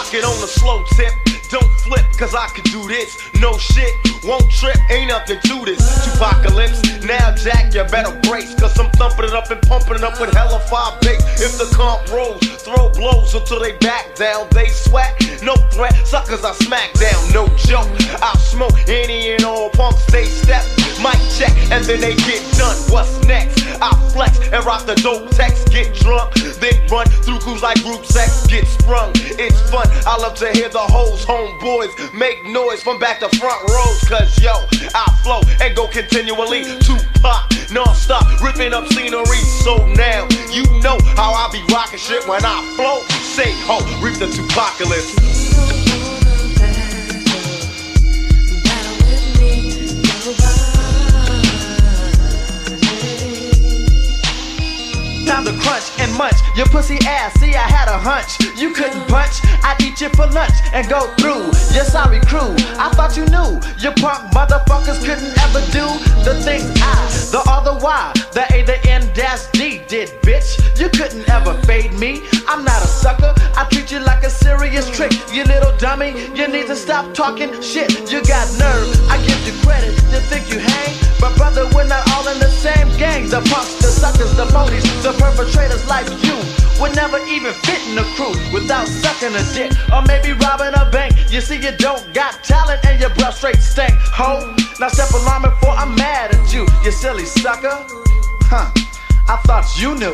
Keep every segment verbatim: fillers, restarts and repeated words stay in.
it on the slow tip. Don't flip, cause I could do this. No shit, won't trip, ain't nothing to this. Tupacalypse, now Jack, you better brace. Cause I'm thumping it up and pumping it up with hella five bass. If the comp rolls, throw blows until they back down. They sweat, no threat, suckers I smack down. No joke, I'll smoke any and all punks, they step. Mic check, and then they get done. What's next? I flex and rock the dope text. Get drunk, then run through crews like group sex. Get sprung, it's fun. I love to hear the hoes, homeboys make noise from back to front rows. Cause yo, I flow and go continually. Tupac, non-stop, ripping up scenery. So now, you know how I be rocking shit when I flow. Say ho, reap the Tupacalypse. Time to crunch and munch your pussy ass. See, I had a hunch you couldn't punch. I'd eat you for lunch and go through your sorry crew. I thought you knew your punk motherfuckers couldn't ever do the things I, the other Y, the A, the N dash D did, bitch. You couldn't ever fade me. I'm not a sucker. I treat you like a serious trick. You little dummy, you need to stop talking shit. You got nerve, I give you credit. You think you hang, but brother, we're not all in the same gang. The punks, the suckers, the phonies, the perpetrators like you would never even fit in the crew without sucking a dick or maybe robbing a bank. You see, you don't got talent and your breath straight stank. Ho, now step along before I'm mad at you, you silly sucker. Huh, I thought you knew.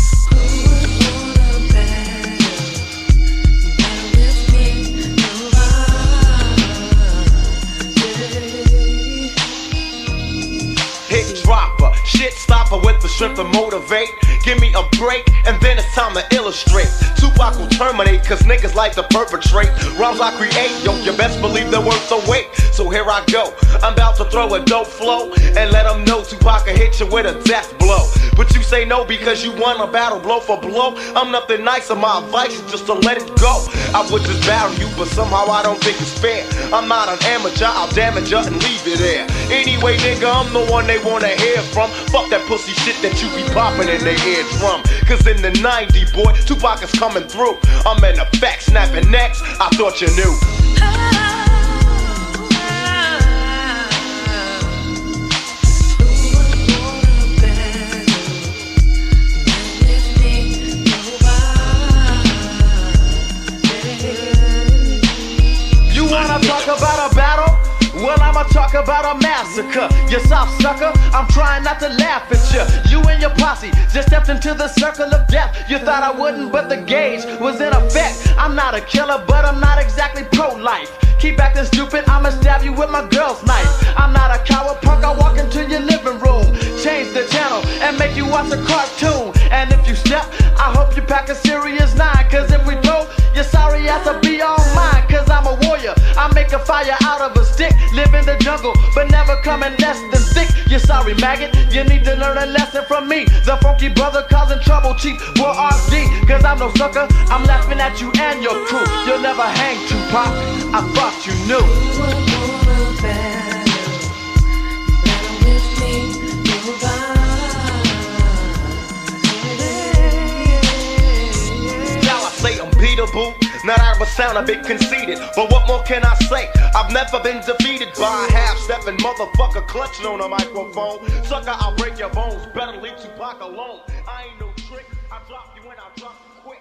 Hit dropper, shit stopper with the strength to motivate. Give me a break, and then it's time to illustrate. Tupac will terminate, cause niggas like to perpetrate. Rhymes I create, yo, you best believe they're worth the wait. So here I go, I'm about to throw a dope flow and let them know Tupac can hit you with a death blow. But you say no because you won a battle blow for blow. I'm nothing nice, and my advice is just to let it go. I would just battle you, but somehow I don't think it's fair. I'm not an amateur, I'll damage you and leave you there. Anyway, nigga, I'm the one they wanna hear from. Fuck that pussy shit that you be popping in their eardrum. Cause in the nineties, boy, Tupac is coming through. I'm in effect, snapping necks, I thought you knew. You wanna talk about a battle? Well, I'ma talk about a massacre. You soft sucker, I'm trying not to laugh at you. You and your posse just stepped into the circle of death. You thought I wouldn't, but the gauge was in effect. I'm not a killer, but I'm not exactly pro-life. Keep acting stupid, I'ma stab you with my girl's knife. I'm not a coward punk, I walk into your living room, change the channel, and make you watch a cartoon. And if you step, I hope you pack a serious nine. Cause if we throw, your sorry ass will be on mine. Cause I'm a warrior, I make a fire out of a stick. Live in the jungle, but never coming less than thick. You sorry maggot, you need to learn a lesson from me. The funky brother causing trouble, chief, for R D. Cause I'm no sucker, I'm laughing at you and your crew. You'll never hang, Tupac, I thought you knew. Now I say I'm beatable. Now that would sound a bit conceited, but what more can I say? I've never been defeated by a half-stepping motherfucker clutching on a microphone. Sucker, I'll break your bones. Better leave Tupac alone. I ain't no trick. I drop you when I drop you quick.